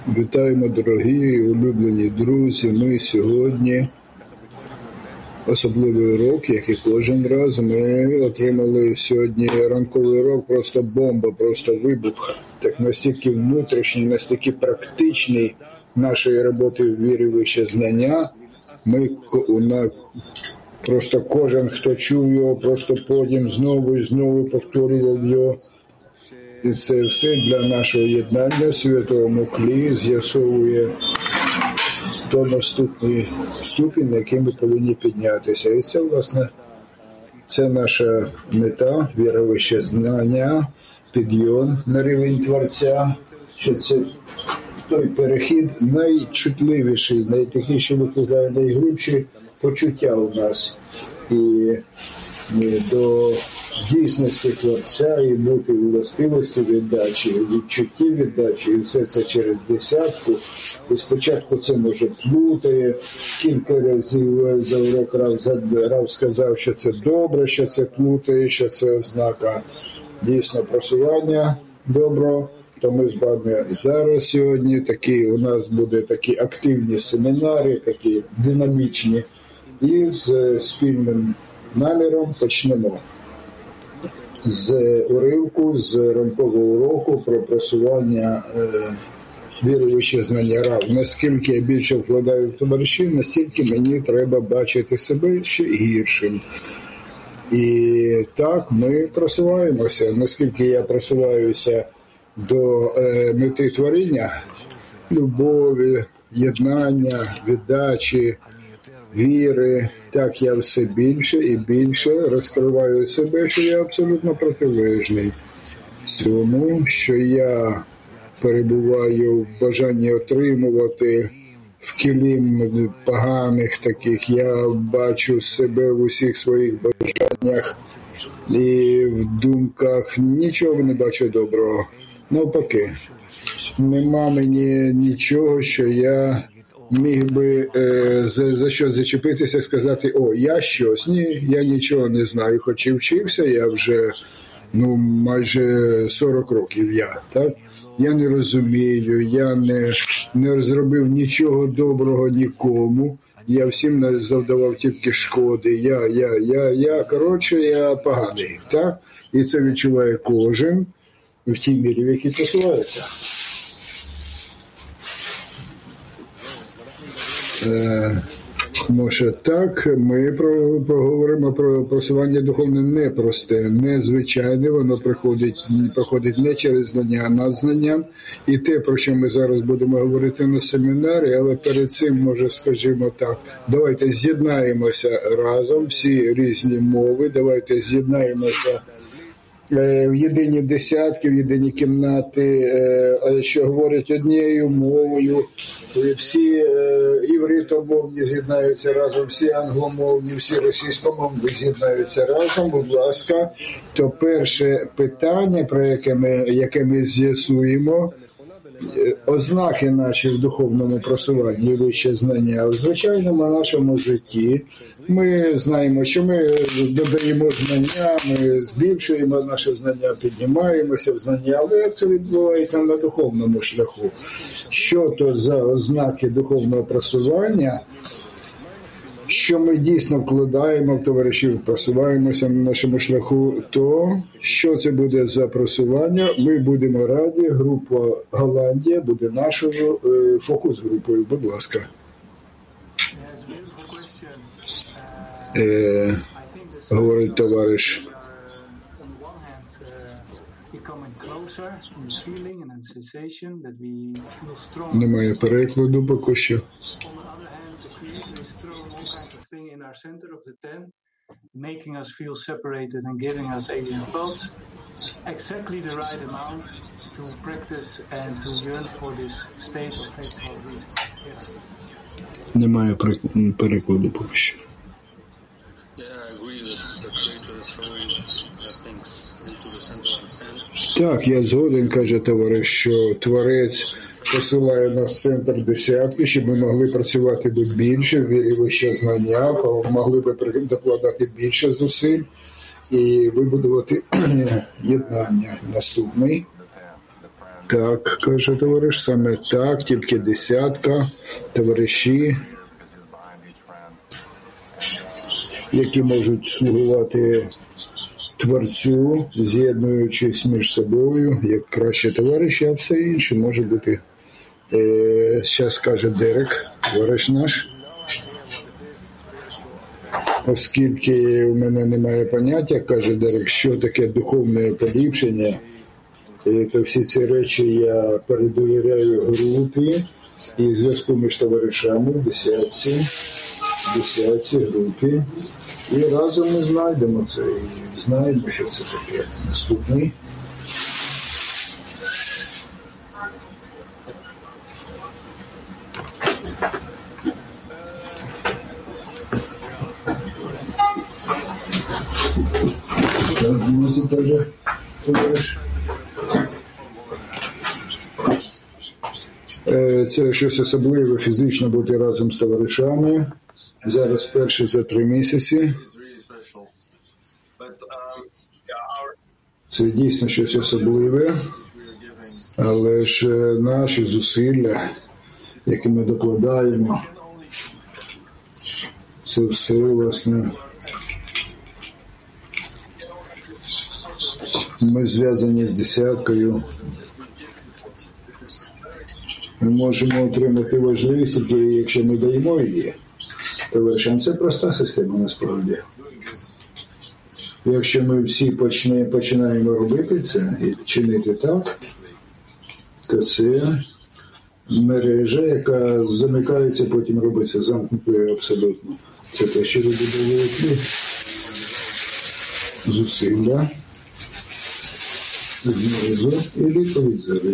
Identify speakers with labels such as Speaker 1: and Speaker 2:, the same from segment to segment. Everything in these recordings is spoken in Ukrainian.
Speaker 1: Вітаємо, дорогі улюблені друзі. Ми сьогодні особливий урок, як і кожен раз. Ми отримали сьогодні ранковий урок, просто бомба, просто вибух. Так настільки внутрішній, настільки практичний нашої роботи в вірі вище знання. Просто кожен, хто чув його, просто потім знову і знову повторював його. І це все для нашого єднання в святому клі з'ясовує то наступний ступінь, на який ми повинні піднятися. І це, власне, це наша мета, віра вище знання, підйом на рівень Творця, що це той перехід найчутливіший, найтакий, що викликає найгрубші почуття у нас. І до дійсності Творця і бути у властивості віддачі, відчутті віддачі, і все це через десятку. І спочатку це може плутає. Кілька разів за урок Рав сказав, що це добре, що це плутає, що це ознака дійсно просування доброго. То ми з вами зараз сьогодні у нас буде такі активні семінари, такі динамічні, і з спільним наміром почнемо з уривку, з ранкового уроку про просування віри вище знання Рав. Наскільки я більше вкладаю в товаришів, настільки мені треба бачити себе ще гіршим. І так ми просуваємося. Наскільки я просуваюся до мети творіння, любові, єднання, віддачі, віри, так я все більше і більше розкриваю себе, що я абсолютно протилежний цьому, що я перебуваю в бажанні отримувати в кілім поганих таких, я бачу себе в усіх своїх бажаннях і в думках нічого не бачу доброго. Навпаки, нема мені нічого, що я міг би за що зачепитися, сказати, я щось. Ні, я нічого не знаю. Хоч і вчився, я вже майже 40 років так? Я не розумію, я не зробив нічого доброго нікому. Я всім завдавав тільки шкоди. Я поганий, так? І це відчуває кожен в тій мірі, в якій посувається. Може так, ми поговоримо про просування духовне непросте, незвичайне, воно проходить не через знання, а над знанням. І те, про що ми зараз будемо говорити на семінарі, але перед цим, може, скажімо так, давайте з'єднаємося разом, всі різні мови, давайте з'єднаємося в єдині десятки, в єдині кімнати, що говорять однією мовою, всі івритомовні з'єднаються разом, всі англомовні, всі російськомовні з'єднаються разом, будь ласка. То перше питання, про яке ми з'ясуємо, ознаки наші в духовному просуванні, вище знання, в звичайному нашому житті. Ми знаємо, що ми додаємо знання, ми збільшуємо наше знання, піднімаємося в знання, але це відбувається на духовному шляху. Що то за ознаки духовного просування, що ми дійсно вкладаємо в товаришів, просуваємося на нашому шляху, то що це буде за просування, ми будемо раді. Група Голландія буде нашою фокус-групою. Будь ласка. Говорить товариш. Немає перекладу поки що.
Speaker 2: In our center of the 10, making us feel separated and giving us alien thoughts, exactly the right amount to practice and to yearn for this state of faithful reason.
Speaker 1: Немає перекладу поки що. Так, я згоден, каже товариш, що Творець посилає нас в центр десятки, щоб ми могли працювати більше, вірі вище знання, могли б докладати більше зусиль і вибудувати єднання. Наступний. Так, каже товариш, саме так, тільки десятка, товариші, які можуть слугувати Творцю, з'єднуючись між собою, як краще товариші, а все інше може бути. Зараз каже Дерек, товариш наш. Оскільки у мене немає поняття, каже Дерек, що таке духовне поліпшення, то всі ці речі я передовіряю групі і зв'язку між товаришами в десятці групі. І разом ми знайдемо це, і знаємо, що це таке. Наступний. Це щось особливе фізично бути разом з товаришами. Зараз вперше за 3 місяці. Це дійсно щось особливе, але ж наші зусилля, які ми докладаємо, це все, власне, ми зв'язані з десяткою. Ми можемо отримати важливість, тільки якщо ми даємо її товаришам. Це проста система насправді. Якщо ми всі починаємо робити це і чинити так, то це мережа, яка замикається, потім робиться замкнутою абсолютно. Це те, що вибудовують зусилля знизу і відповідь згори.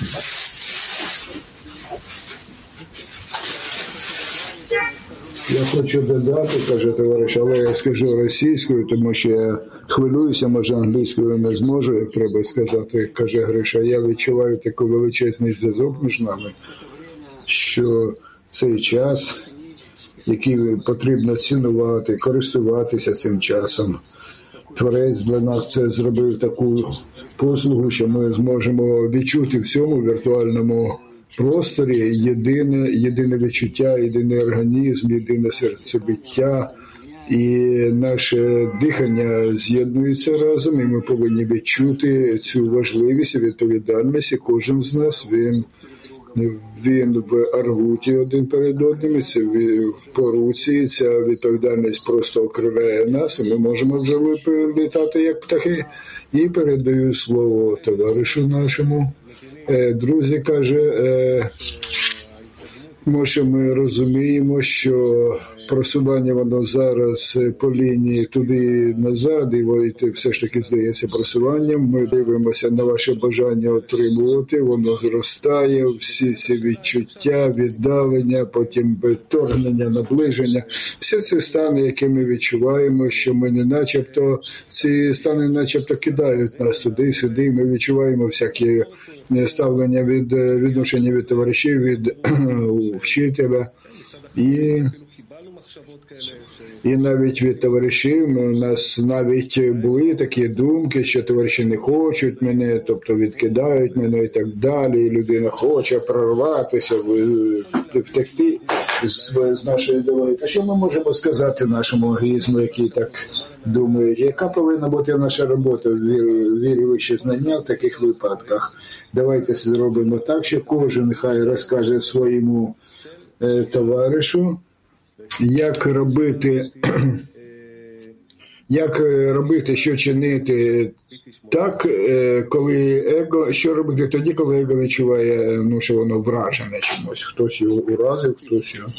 Speaker 1: Я хочу додати, каже товариш, але я скажу російською, тому що я хвилююся, може англійською не зможу, як треба сказати, каже Гриша. Я відчуваю такий величезний зв'язок між нами, що цей час, який потрібно цінувати, користуватися цим часом. Творець для нас це зробив таку послугу, що ми зможемо відчути в цьому віртуальному просторі єдине відчуття, єдиний організм, єдине серцебиття, і наше дихання з'єднується разом, і ми повинні відчути цю важливість і відповідальність, і кожен з нас, він в аргуті один перед одним, це в поруці, ця відповідальність просто окриляє нас, і ми можемо вже літати як птахи. І передаю слово товаришу нашому. Друзі, каже, може ми розуміємо, що просування воно зараз по лінії туди-назад, і все ж таки здається просуванням. Ми дивимося на ваше бажання отримувати, воно зростає, всі ці відчуття, віддалення, потім вторгнення, наближення. Всі ці стани, які ми відчуваємо, що ми не начебто, ці стани начебто кидають нас туди-сюди, ми відчуваємо всякі ставлення відношення від товаришів, від вчителя, і навіть від товаришів у нас навіть були такі думки, що товариші не хочуть мене, тобто відкидають мене і так далі, і людина хоче прорватися, втекти з нашої долі. Та що ми можемо сказати нашому егоїзму, який так думає, яка повинна бути наша робота в вірі вищі знання в таких випадках? Давайте зробимо так, що кожен хай розкаже своєму товаришу, як робити, що чинити так, коли що робити тоді, коли его відчуває, що воно вражене чимось. Хтось його уразив, хтось його.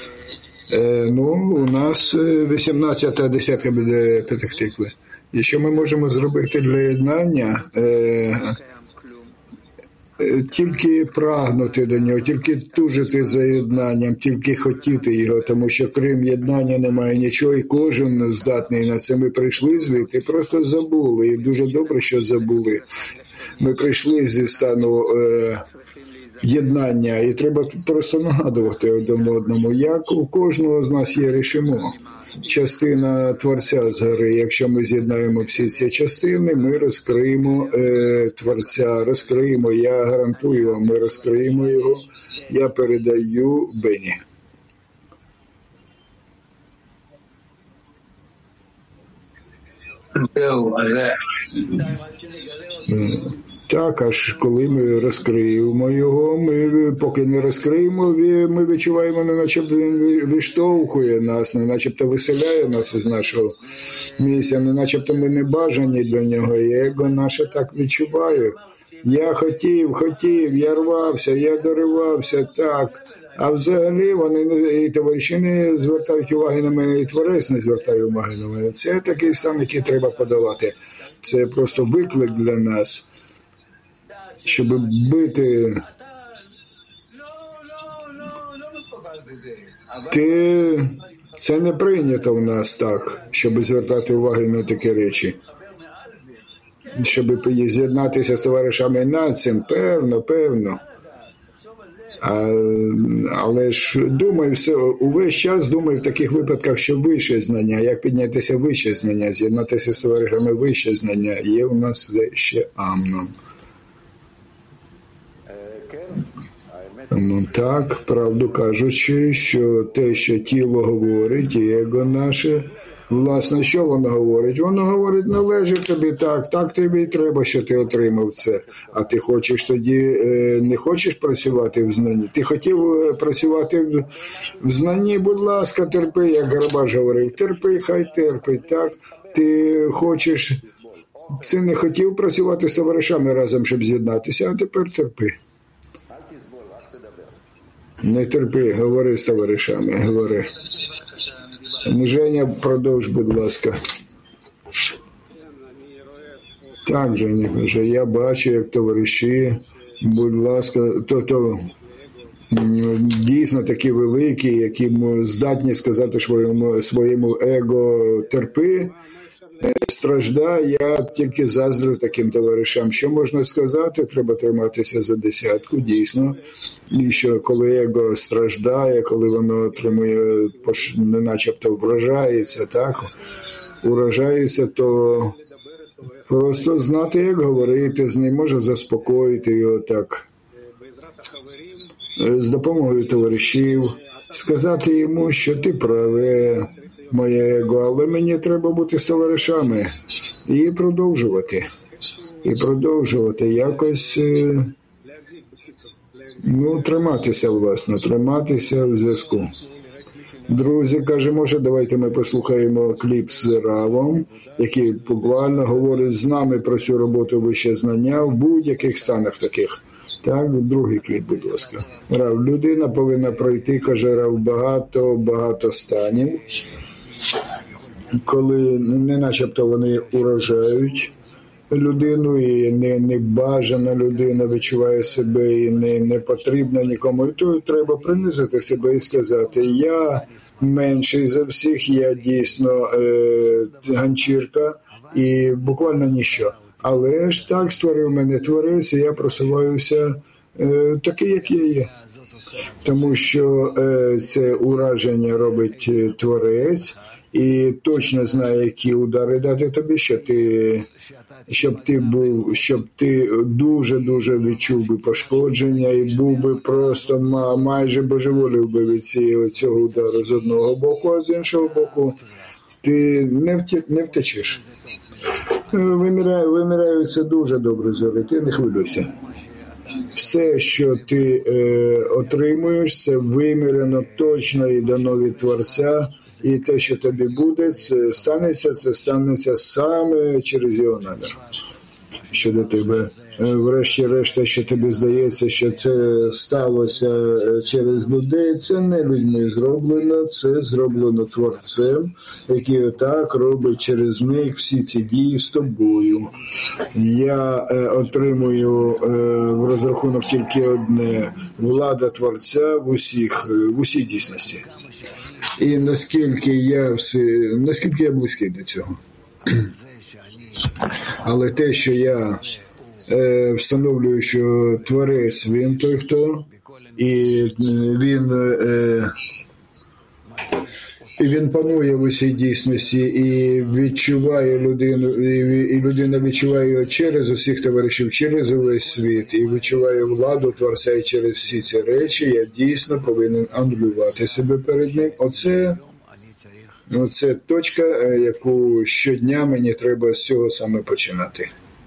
Speaker 1: У нас 18-та десятка буде Петах-Тикви. І що ми можемо зробити для єднання? Тільки прагнути до нього, тільки тужити за єднанням, тільки хотіти його, тому що крім єднання немає нічого, і кожен здатний на це. Ми прийшли звідти, просто забули, і дуже добре, що забули. Ми прийшли зі стану єднання. І треба просто нагадувати один одному, як у кожного з нас є рішимо. Частина Творця згори. Якщо ми з'єднаємо всі ці частини, ми розкриємо Творця, розкриємо, я гарантую вам, ми розкриємо його. Я передаю Бені. Так, аж коли ми розкриємо його, ми поки не розкриємо, ми відчуваємо, не начебто він виштовхує нас, не начебто виселяє нас із нашого місця, не начебто ми не бажані для нього. І его наше так відчуває. Я хотів, я рвався, я доривався, так. А взагалі вони і товариші не звертають уваги на мене, і творець не звертає уваги на мене. Це такий стан, який треба подолати. Це просто виклик для нас, щоб бити. Це не прийнято в нас так, щоб звертати увагу на такі речі. Щоб з'єднатися з товаришами над цим, певно. Але ж думаю, увесь час думаю в таких випадках, що вище знання, як піднятися вище знання, з'єднатися з товаришами вище знання, є у нас ще Амнон. Ну так, правду кажучи, що те, що тіло говорить, его наше, власне, що воно говорить? Воно говорить, належить тобі так тобі і треба, що ти отримав це. А ти хочеш тоді, не хочеш працювати в знанні? Ти хотів працювати в знанні, будь ласка, терпи, як Гарабаш говорив, терпи, хай терпить, так? Ти хочеш, це не хотів працювати з товаришами разом, щоб з'єднатися, а тепер терпи. Не терпи, говори з товаришами, говори. Женя, продовж, будь ласка. Так, Женя, я бачу, як товариші, будь ласка, дійсно такі великі, які здатні сказати своєму его терпи, страждай, я тільки заздрю таким товаришам. Що можна сказати? Треба триматися за десятку, дійсно. І що коли его страждає, коли воно отримує, не начебто вражається, так? Уражається, то просто знати, як говорити з ним, може заспокоїти його так. З допомогою товаришів, сказати йому, що ти праве, моє его, але мені треба бути з товаришами і продовжувати якось, триматися в зв'язку. Друзі, каже, може, давайте ми послухаємо кліп з Равом, який буквально говорить з нами про цю роботу вище знання в будь-яких станах таких. Так, другий кліп, будь ласка. Рав, людина повинна пройти, каже Рав, багато станів, коли не начебто вони уражають людину, і не бажана людина відчуває себе і не потрібна нікому. І то треба принизити себе і сказати, я менший за всіх, я дійсно ганчірка і буквально ніщо. Але ж так створив мене Творець, і я просуваюся такий, як я є. Тому що це ураження робить Творець, і точно знає, які удари дати тобі, щоб ти дуже відчув би пошкодження і був би просто майже божеволів би від цього удару з одного боку, а з іншого боку ти не втечеш. Виміряються дуже добре зорі, ти не хвилюйся. Все, що ти отримуєш, це вимірено точно і дано від Творця, і те, що тобі буде, це станеться саме через його намір. Щодо тебе, врешті-решт, що тобі здається, що це сталося через людей, це не людьми зроблено, це зроблено Творцем, який отак робить через них всі ці дії з тобою. Я отримую в розрахунок тільки одне – влада Творця в усій дійсності. І наскільки я близький до цього. Але те, що я встановлюю, що Творець, він той, хто, і він панує в усій дійсності і відчуває людину, і людина відчуває його через усіх товаришів, через увесь світ, і відчуває владу Творця і через всі ці речі. Я дійсно повинен анулювати себе перед ним. Оце точка, яку щодня мені треба з цього саме починати.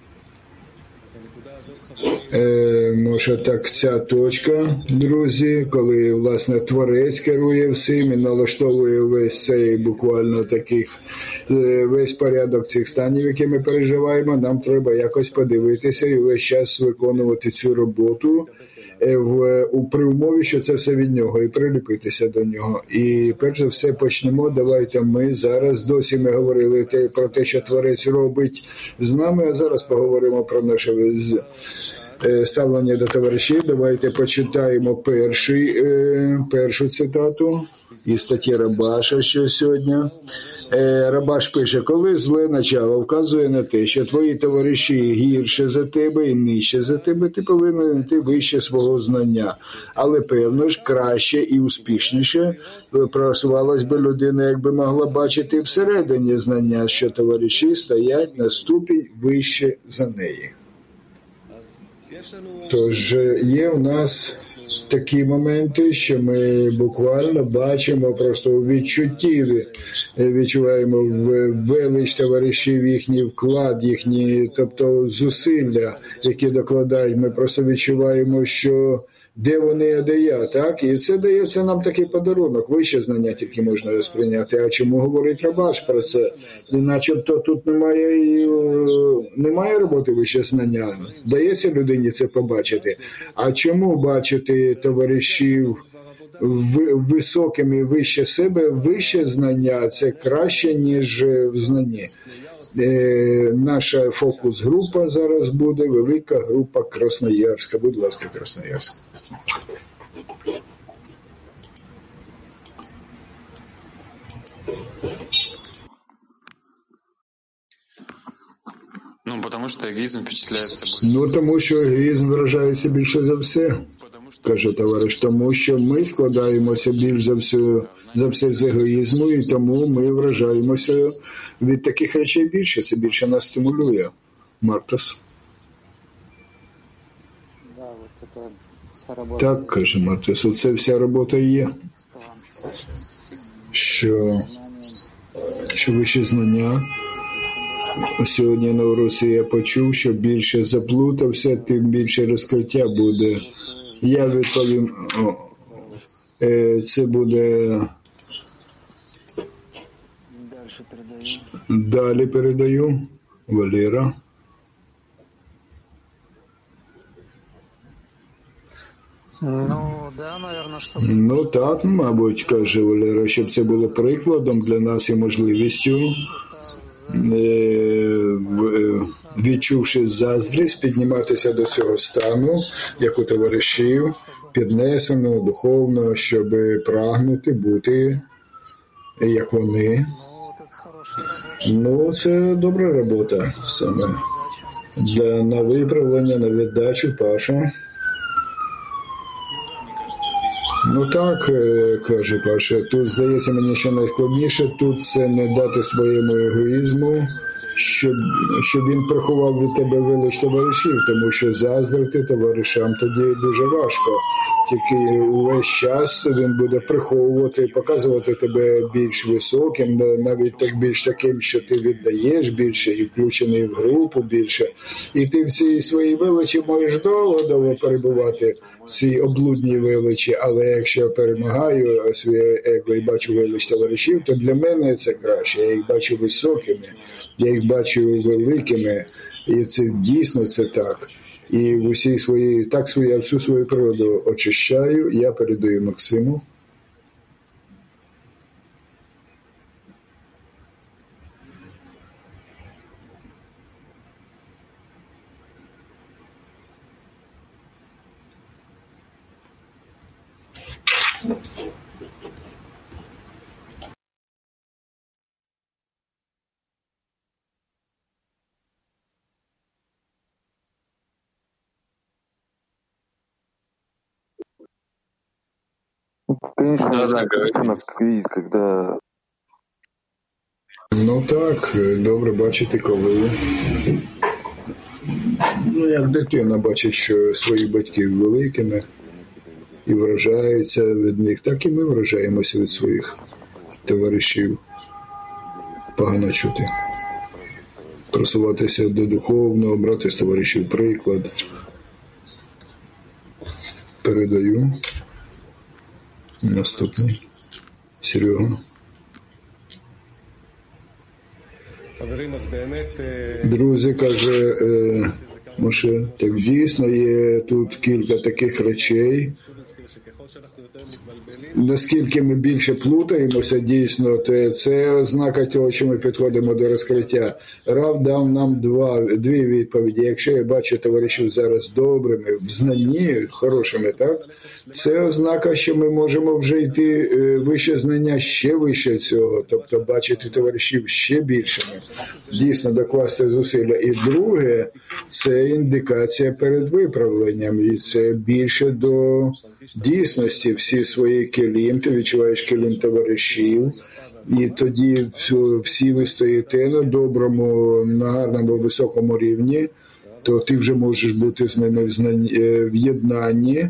Speaker 1: Може так, ця точка, друзі, коли, власне, Творець керує всім і налаштовує весь цей буквально весь порядок цих станів, які ми переживаємо, нам треба якось подивитися і весь час виконувати цю роботу при умові, що це все від нього, і приліпитися до нього. І перш за все почнемо, давайте ми зараз, досі ми говорили про те, що Творець робить з нами, а зараз поговоримо про наше ставлення до товаришів. Давайте почитаємо першу цитату із статті Рабаша, що сьогодні. Рабаш пише: коли зле начало вказує на те, що твої товариші гірше за тебе і нижче за тебе, ти повинен йти вище свого знання. Але, певно ж, краще і успішніше просувалась би людина, якби могла бачити всередині знання, що товариші стоять на ступінь вище за неї. Тож є в нас такі моменти, що ми буквально бачимо, просто у відчутті відчуваємо велич товаришів, їхній вклад, їхні, тобто зусилля, які докладають. Ми просто відчуваємо, що де вони, а де я, так? І це дається нам такий подарунок, вище знання тільки можна сприйняти. А чому говорить Рабаш про це? І начебто тут немає роботи вище знання. Дається людині це побачити. А чому бачити товаришів високими вище себе, вище знання – це краще, ніж в знанні? Наша фокус-група зараз буде, велика група Красноярська. Будь ласка, Красноярська.
Speaker 3: Потому что эгоизм впечатляется
Speaker 1: больше. Тому що егоїзм виражається більше за все, каже товариш. Тому що ми складаємося більш за все з егоїзму, і тому ми вражаємося від таких речей більше. Це більше нас стимулює. Мартас. Так, каже Мартас, оце вся робота і є. Що вищі знання. Сьогодні на уроці я почув, що більше заплутався, тим більше розкриття буде. Я відповім, це буде... Далі передаю. Валера. Так, мабуть, каже Валера, щоб це було прикладом для нас і можливістю, відчувши заздрість, підніматися до цього стану, як у товаришів, піднесено, духовно, щоб прагнути бути, як вони. Це добра робота саме. На виправлення, на віддачу, Паша. Так, каже Паша, тут, здається мені, що найскладніше тут це не дати своєму егоїзму, щоб він приховав від тебе велич товаришів, тому що заздрити товаришам тоді дуже важко. Тільки увесь час він буде приховувати, показувати тебе більш високим, навіть так більш таким, що ти віддаєш більше і включений в групу більше. І ти в цій своїй величі можеш довго перебувати в цій облудній величі, але якщо я перемагаю своє его і бачу велич товаришів, то для мене це краще. Я їх бачу високими, я їх бачу великими, і це дійсно це так. І в усій я всю свою природу очищаю, я передаю Максиму.
Speaker 4: Конечно,
Speaker 3: Да,
Speaker 4: да,
Speaker 3: говори.
Speaker 4: когда...
Speaker 1: Ну так, добре бачити, коли. Ну, як дитина бачить, що своїх батьків великими і вражається від них, так і ми вражаємося від своїх товаришів. Погано чути. Просуватися до духовного, брати з товаришів приклад. Передаю. Наступний. Серега. Друзі, каже Моше, так дійсно є тут кілька таких речей. Наскільки ми більше плутаємося, дійсно, то це ознака того, що ми підходимо до розкриття. Рав дав нам дві відповіді. Якщо я бачу товаришів зараз добрими, в знанні, хорошими, так? Це ознака, що ми можемо вже йти вище знання, ще вище цього, тобто бачити товаришів ще більшими. Дійсно, докласти зусилля. І друге, це індикація перед виправленням, і це більше до дійсності. Всі свої келім, ти відчуваєш келім товаришів, і тоді всі ви стоїте на доброму, на гарному, високому рівні, то ти вже можеш бути з ними в єднанні,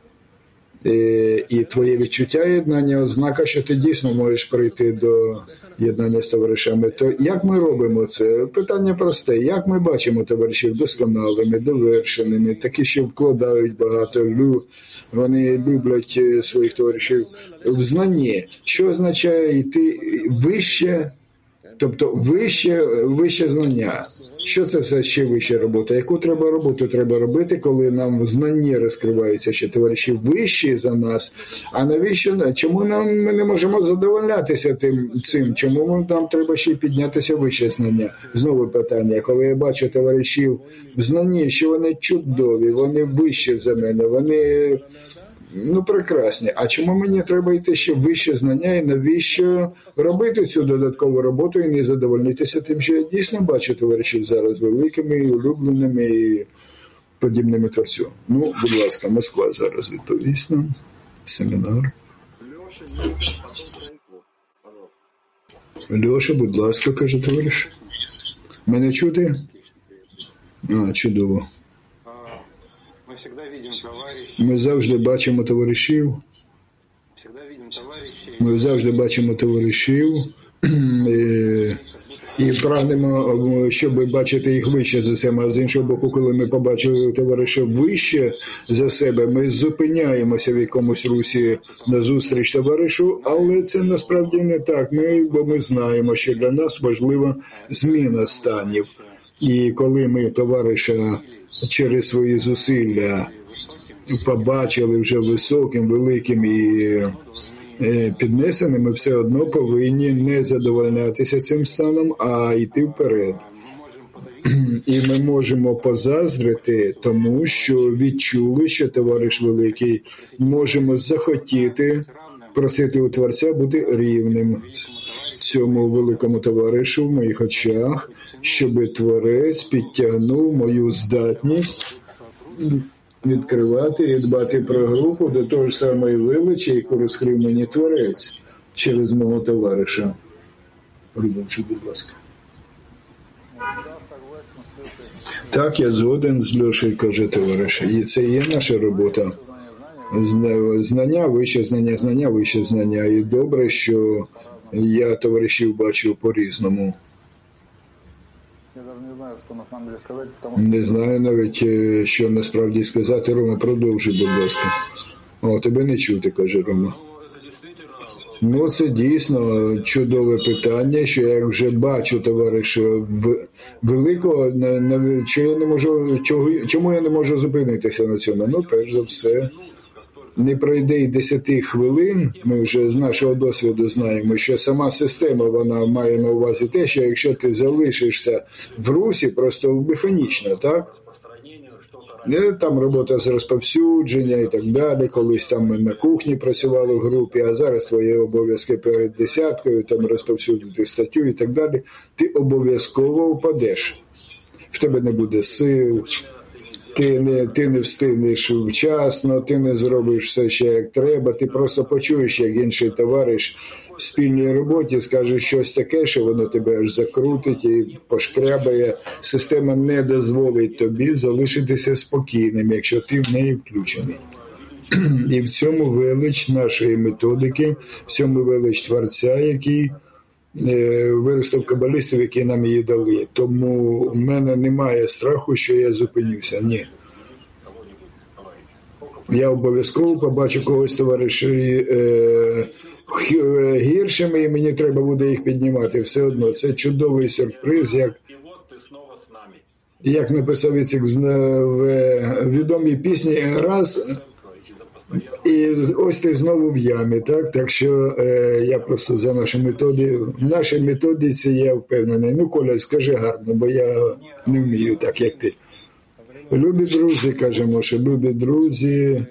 Speaker 1: і твоє відчуття єднання – ознака, що ти дійсно можеш прийти до єднання з товаришами. То як ми робимо це? Питання просте. Як ми бачимо товаришів досконалими, довершеними, такі, що вкладають багато, вони люблять своїх товаришів в знанні. Що означає йти вище, тобто вище знання? Що це за ще вища робота? Яку треба роботу треба робити, коли нам в знанні розкриваються ще товариші вищі за нас? А навіщо? Чому ми не можемо задовольнятися цим? Чому нам треба ще піднятися вище знання? Знову питання. Коли я бачу товаришів в знанні, що вони чудові, вони вищі за мене, вони прекрасні. А чому мені треба йти ще вище знання і навіщо робити цю додаткову роботу і не задовольнитися тим, що я дійсно бачу товаришів зараз великими, і улюбленими і подібними творцю? Будь ласка, Москва зараз відповість нам. Семінар. Льоша, будь ласка, каже товариш. Мене чути? Чудово. Ми завжди бачимо товаришів. І прагнемо, щоб бачити їх вище за себе. А з іншого боку, коли ми побачили товариша вище за себе, ми зупиняємося в якомусь русі назустріч товаришу, але це насправді не так. Бо ми знаємо, що для нас важлива зміна станів. І коли ми товариша через свої зусилля побачили вже високим, великим і піднесеним, ми все одно повинні не задовольнятися цим станом, а йти вперед. І ми можемо позаздрити тому, що відчули, що товариш великий, можемо захотіти просити у Творця бути рівним цьому великому товаришу в моїх очах, щоб Творець підтягнув мою здатність відкривати і дбати про групу до того ж самої величі, яку розкрив мені Творець через мого товариша. Продовжуй, будь ласка. Так, я згоден з Льошею, каже товариш. І це є наша робота. Знання, вище знання, знання, вище знання. І добре, що я товаришів бачу по-різному. Не знаю навіть, що насправді сказати. Рома, продовжуй, будь ласка. Тебе не чути, каже Рома. Це дійсно чудове питання, що я вже бачу товариша великого, чому я не можу зупинитися на цьому? Перш за все, не пройде й 10 хвилин, ми вже з нашого досвіду знаємо, що сама система, вона має на увазі те, що якщо ти залишишся в русі, просто механічно, так? Там робота з розповсюдження і так далі, колись там ми на кухні працювали в групі, а зараз твої обов'язки перед десяткою, там розповсюдити статтю і так далі, ти обов'язково впадеш. В тебе не буде сил, ти не встигнеш вчасно, ти не зробиш все ще як треба, ти просто почуєш, як інший товариш в спільній роботі скаже щось таке, що воно тебе аж закрутить і пошкрябає. Система не дозволить тобі залишитися спокійним, якщо ти в неї включений. І в цьому велич нашої методики, в цьому велич Творця, який виростив кабалістів, які нам її дали. Тому в мене немає страху, що я зупинюся. Ні. Я обов'язково побачу когось товариші гіршими, і мені треба буде їх піднімати. Все одно. Це чудовий сюрприз, як написав Іцик в відомій пісні «Раз, і ось ти знову в ямі». Так що я просто за в нашій методиці я впевнений. Ну, Коля, скажи гарно, бо я не вмію так, як ти. Любі друзі, каже Моше, любі друзі.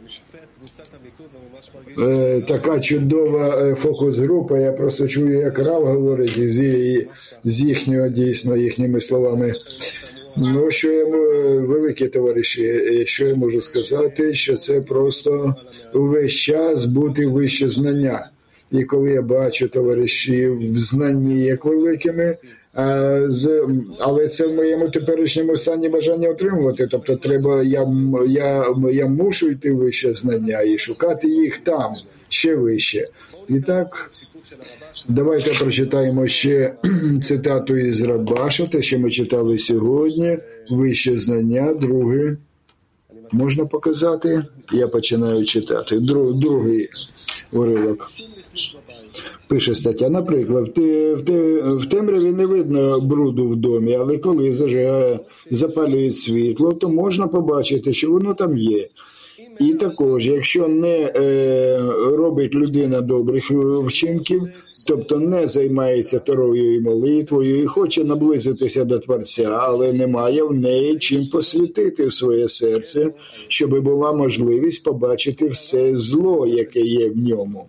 Speaker 1: Така чудова фокус-група, я просто чую, як Рав говорить з їхнього, дійсно, їхніми словами. Ну, що я, великі товариші, що я можу сказати, що це просто увесь час бути вище знання. І коли я бачу товаришів в знанні як великими, але це в моєму теперішньому стані бажання отримувати. Тобто треба, я мушу йти вище знання і шукати їх там, ще вище. І так, давайте прочитаємо ще цитату із Рабаша, те, що ми читали сьогодні. Вище знання, друге. Можна показати? Я починаю читати. Другий уривок. Пише стаття, наприклад, в темряві не видно бруду в домі, але коли запалюють світло, то можна побачити, що воно там є. І також, якщо не робить людина добрих вчинків, тобто не займається Торою і молитвою і хоче наблизитися до Творця, але немає в неї чим посвятити в своє серце, щоб була можливість побачити все зло, яке є в ньому.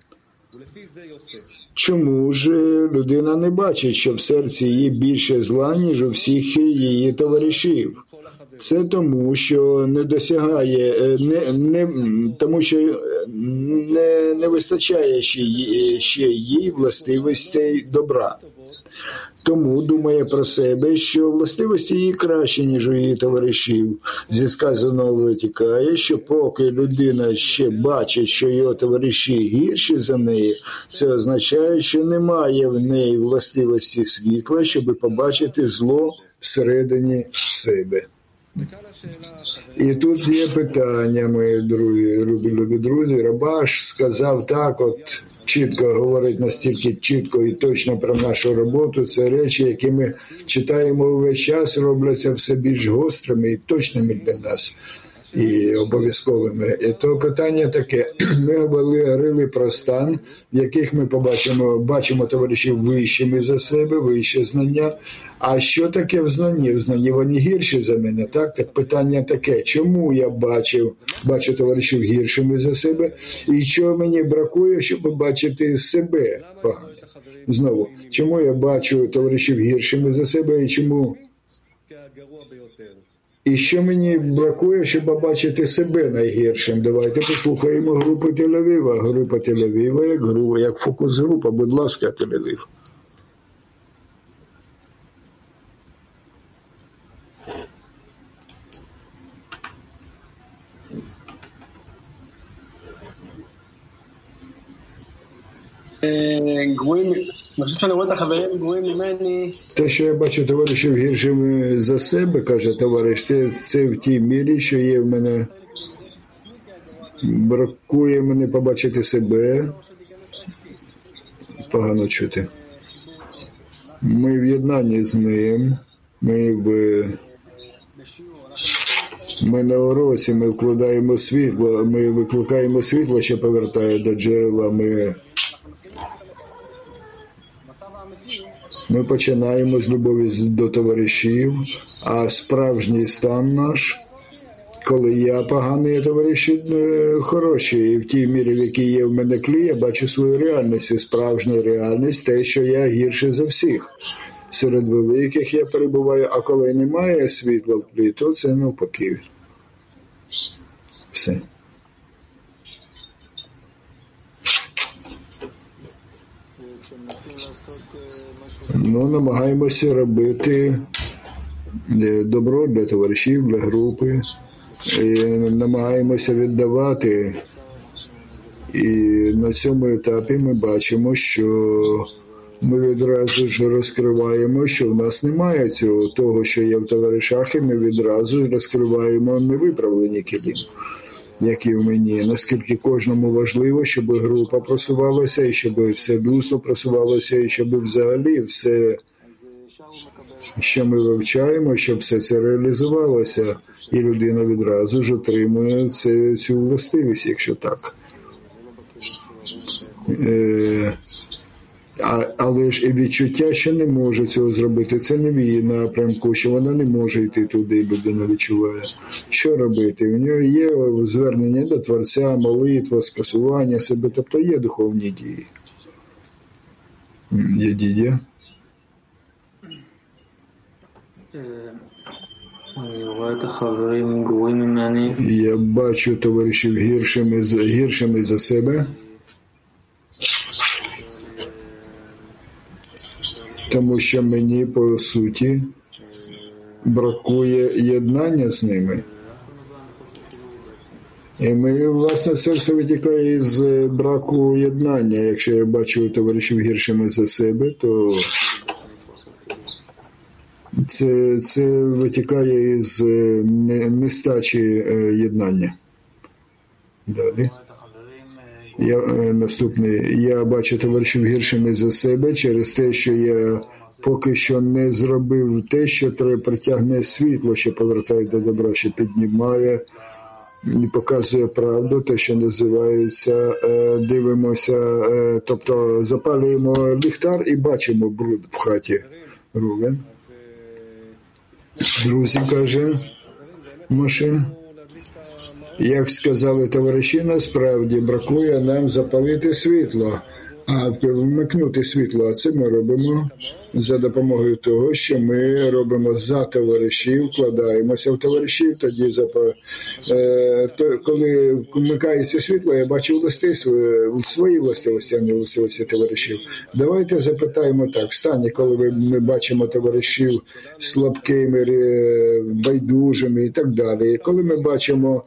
Speaker 1: Чому ж людина не бачить, що в серці її більше зла, ніж у всіх її товаришів? Це тому, що не досягає, тому що не вистачає ще їй властивостей добра. Тому думає про себе, що властивості її кращі, ніж у її товаришів. Зі сказаного витікає, що поки людина ще бачить, що його товариші гірші за неї, це означає, що немає в неї властивості світла, щоб побачити зло всередині себе. І тут є питання, мої любі друзі. Рабаш сказав так, от чітко говорить настільки чітко і точно про нашу роботу. Це речі, які ми читаємо весь час, робляться все більш гострими і точними для нас. І обов'язковими. І то питання таке. Ми говорили про стан, в яких ми бачимо товаришів вищими за себе, вище знання. А що таке в знанні? В знанні вони гірші за мене, так? Так питання таке. Чому я бачу товаришів гіршими за себе? І чого мені бракує, щоб бачити себе погано? Знову, чому я бачу товаришів гіршими за себе і чому... І що мені бракує, щоб побачити себе найгіршим? Давайте послухаємо групу Тель-Авіва. Група Тель-Авіва як фокус-група. Будь ласка, Тель-Авів. Те, що я бачу товаришів гіршими за себе, каже товариш, це в тій мірі, що є в мене, бракує мене побачити себе. Погано чути. Ми в єднанні з ним, ми на уроці, ми вкладаємо світло, ми викликаємо світло, що повертає до джерела, ми починаємо з любові до товаришів, а справжній стан наш, коли я поганий, а товариші хороші, і в тій мірі, в якій є в мене клі, я бачу свою реальність, і справжня реальність, те, що я гірше за всіх. серед великих я перебуваю, а коли немає світла в плі, то це навпаки. Все. Намагаємося робити добро для товаришів, для групи, і намагаємося віддавати. І на цьому етапі ми бачимо, що ми відразу ж розкриваємо, що в нас немає того, що є в товаришах, і ми відразу ж розкриваємо невиправлені килим, які в мені. Наскільки кожному важливо, щоб група просувалася, і щоб все людство просувалося, і щоб взагалі все, що ми вивчаємо, щоб все це реалізувалося. І людина відразу ж отримує цю властивість, якщо так. Але ж і відчуття, що не може цього зробити, це не в її напрямку, що вона не може йти туди, людина відчуває. Що робити? У нього є звернення до Творця, молитва, скасування себе, тобто є духовні дії. Є дідя? Я бачу товаришів гіршими за себе, тому що мені, по суті, бракує єднання з ними. І власне, це все витікає із браку єднання. Якщо я бачу товаришів гіршими за себе, то це витікає із нестачі єднання. Далі. Наступний. Я бачу товаришів гіршими за себе через те, що я поки що не зробив те, що притягне світло, що повертає до добра, що піднімає і показує правду, те, що називається, дивимося, тобто запалюємо ліхтар і бачимо бруд в хаті. Рувен. Друзі, каже Моше. Як сказали товариші, насправді бракує нам запалити світло, а вмикнути світло. А це ми робимо за допомогою того, що ми робимо за товаришів, вкладаємося в товаришів. Тоді, коли вмикається світло, я бачу свої властивості, а не властивості товаришів. Давайте запитаємо так. В стані, коли ми бачимо товаришів слабкими, байдужими і так далі. Коли ми бачимо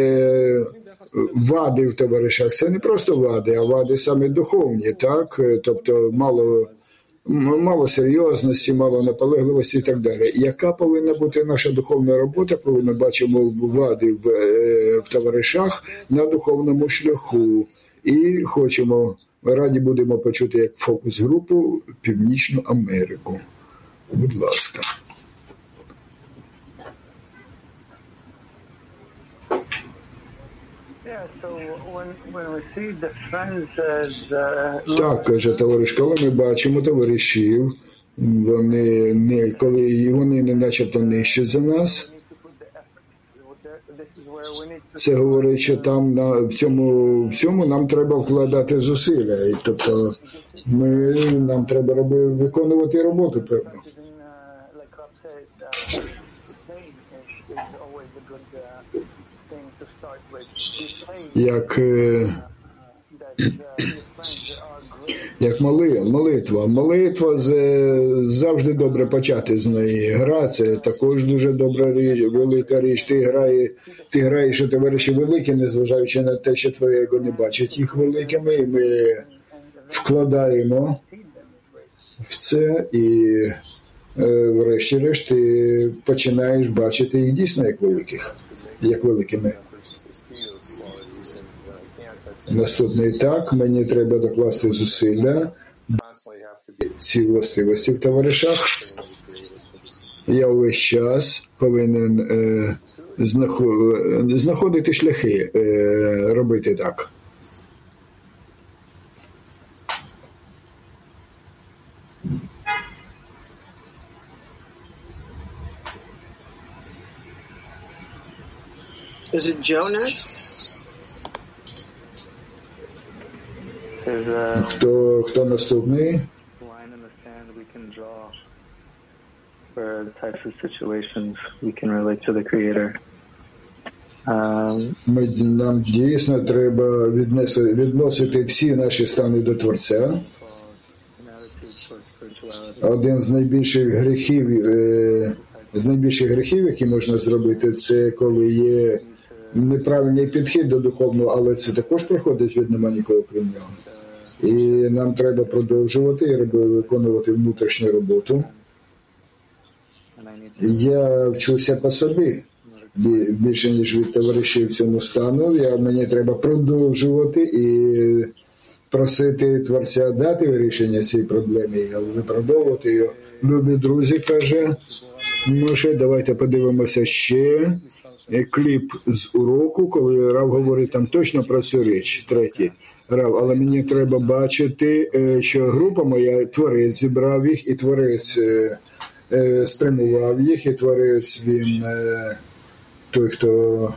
Speaker 1: вади в товаришах, це не просто вади, а вади саме духовні, так? Тобто мало серйозності, мало наполегливості і так далі. Яка повинна бути наша духовна робота, коли ми бачимо вади в товаришах на духовному шляху і раді будемо почути як фокус-групу Північну Америку. Будь ласка. Так, каже товариш, коли ми бачимо товаришів, вони не начебто нижче за нас, це говорить, що там в цьому нам треба вкладати зусилля. І, тобто нам треба виконувати роботу певну. Як молитва. Молитва завжди добре почати з неї. Гра – це також дуже добра річ, велика річ. Ти граєш у товариші великі, незважаючи на те, що твоє его не бачить їх великими, і ми вкладаємо в це, і врешті-решт ти починаєш бачити їх дійсно як великими. Наступний так, мені треба докласти зусилля, ці властивості в товаришах. Я увесь час повинен знаходити шляхи, робити так.
Speaker 5: Is it Joe next?
Speaker 1: Хто наступний?
Speaker 5: types of situations we can relate to the Creator.
Speaker 1: Нам дійсно треба відносити всі наші стани до Творця. Один з найбільших гріхів, які можна зробити, це коли є неправильний підхід до духовного, але це також проходить від нема нікого крім нього. І нам треба продовжувати і виконувати внутрішню роботу. Я вчуся по собі більше, ніж від товаришів цьому стану. Мені треба продовжувати і просити Творця дати вирішення цієї проблеми, виправдовувати його. Любі друзі, каже Моше, давайте подивимося ще кліп з уроку, коли Рав говорить там точно про цю річ. Третій. Рав, але мені треба бачити, що група моя, Творець зібрав їх, і Творець спрямував їх, і Творець він той, хто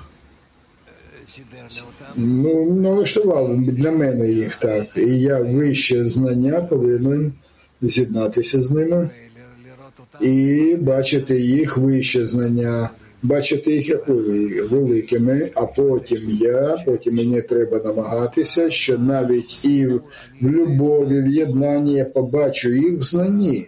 Speaker 1: налаштував для мене їх так. І я вище знання повинен з'єднатися з ними і бачити їх вище знання, бачити їх як великими, а потім мені треба намагатися, що навіть і в любові, в єднанні я побачу їх в знанні,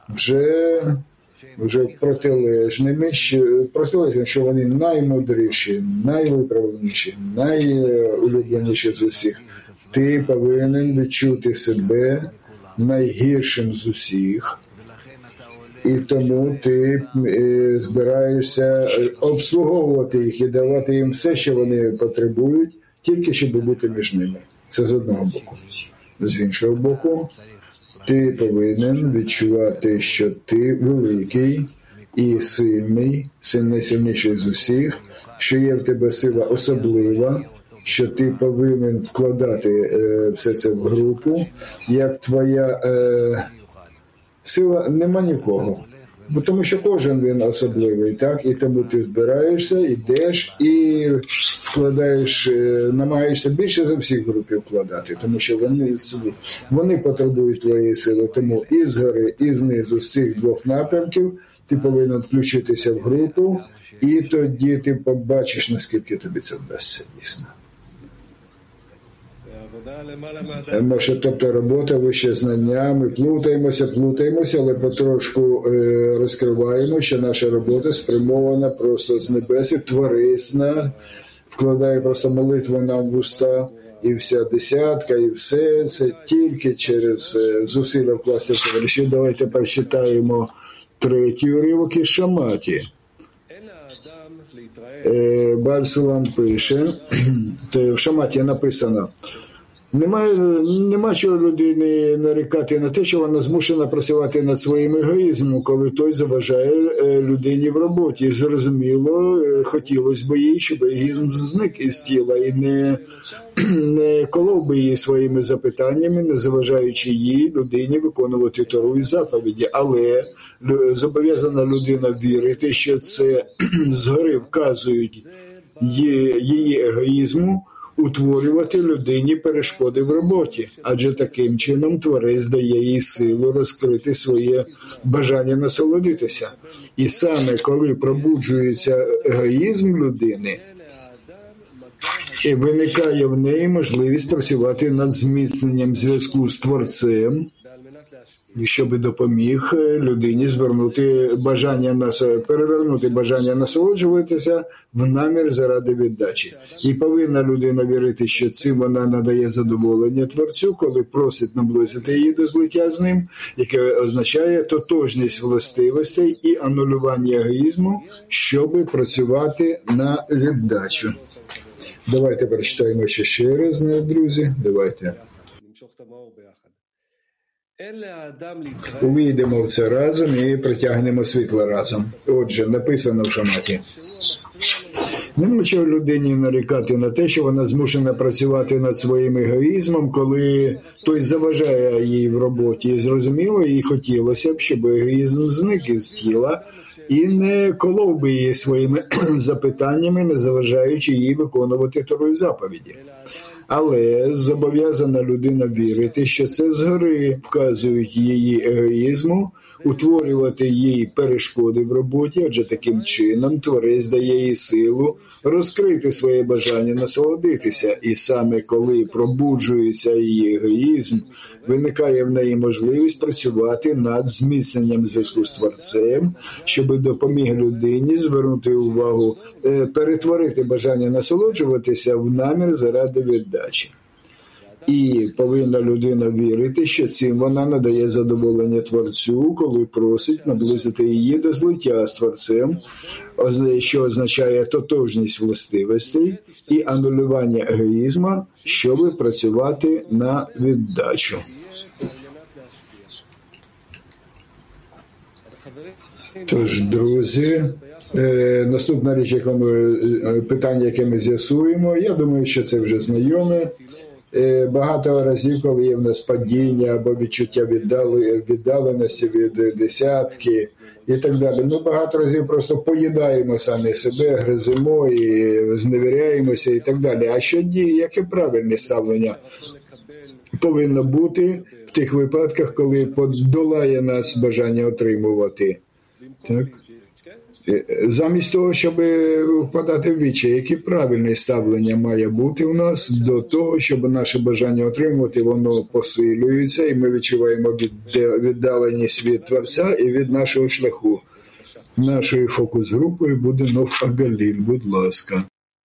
Speaker 1: вже протилежними, що вони наймудріші, найвиправленіші, найулюбленіші з усіх. Ти повинен відчути себе найгіршим з усіх, і тому ти збираєшся обслуговувати їх і давати їм все, що вони потребують, тільки щоб бути між ними. Це з одного боку. З іншого боку, ти повинен відчувати, що ти великий і сильний, найсильніший з усіх, що є в тебе сила особлива, що ти повинен вкладати все це в групу, як твоя сила нема нікого. Тому що кожен він особливий, так? І тому ти збираєшся, йдеш і вкладаєш, намагаєшся більше за всіх в групі вкладати, тому що вони потребують твоєї сили. Тому і згори, і знизу, з цих двох напрямків ти повинен включитися в групу, і тоді ти побачиш, наскільки тобі це вдасться дійсно. Може, тобто робота, вище знання, ми плутаємося, але потрошку розкриваємо, що наша робота спрямована просто з небеси, творисна, вкладає просто молитву нам в уста, і вся десятка, і все це тільки через зусилля вкласти товаришів. Давайте почитаємо третій уривок із Шаматі. Бааль Сулам пише, в Шаматі написано: Нема чого людини нарікати на те, що вона змушена працювати над своїм егоїзмом, коли той заважає людині в роботі. І зрозуміло, хотілося б їй, щоб егоїзм зник із тіла і не колов би її своїми запитаннями, не заважаючи їй, людині, виконувати Тору і заповіді. Але зобов'язана людина вірити, що це згори вказують її егоїзму, утворювати людині перешкоди в роботі, адже таким чином Творець дає їй силу розкрити своє бажання насолодитися. І саме коли пробуджується егоїзм людини, і виникає в неї можливість працювати над зміцненням зв'язку з Творцем, щоб допоміг людині перевернути бажання насолоджуватися в намір заради віддачі. І повинна людина вірити, що цим вона надає задоволення Творцю, коли просить наблизити її до злиття з ним, яке означає тотожність властивостей і анулювання егоїзму, щоб працювати на віддачу. Давайте прочитаємо ще раз, друзі. Давайте. Увійдемо в це разом і притягнемо світло разом. Отже, написано в Шаматі. Нема чого людині нарікати на те, що вона змушена працювати над своїм егоїзмом, коли той заважає їй в роботі. І зрозуміло, їй хотілося б, щоб егоїзм зник із тіла і не колов би її своїми запитаннями, не заважаючи їй виконувати Тору і заповіді. Але зобов'язана людина вірити, що це згори вказують її егоїзму, утворювати їй перешкоди в роботі, адже таким чином Творець дає їй силу розкрити своє бажання насолодитися. І саме коли пробуджується її егоїзм, виникає в неї можливість працювати над зміцненням зв'язку з Творцем, щоб допоміг людині звернути увагу, перетворити бажання насолоджуватися в намір заради віддачі. І повинна людина вірити, що цим вона надає задоволення Творцю, коли просить наблизити її до злиття з Творцем, що означає тотожність властивостей і анулювання егоїзму, щоб працювати на віддачу. Тож, друзі, наступна річ, питання, яке ми з'ясуємо, я думаю, що це вже знайоме. Багато разів, коли є в нас падіння або відчуття віддаленості від десятки і так далі, ми багато разів просто поїдаємо самі себе, гриземо і зневіряємося і так далі. А що діє, яке правильне ставлення повинно бути в тих випадках, коли подолає нас бажання отримувати? Так? Замість того, щоб впадати в відчай, яке правильне ставлення має бути у нас до того, щоб наше бажання отримувати, воно посилюється, і ми відчуваємо віддаленість від Творця і від нашого шляху. Нашою фокус-групою буде Нов Агаліль, будь ласка.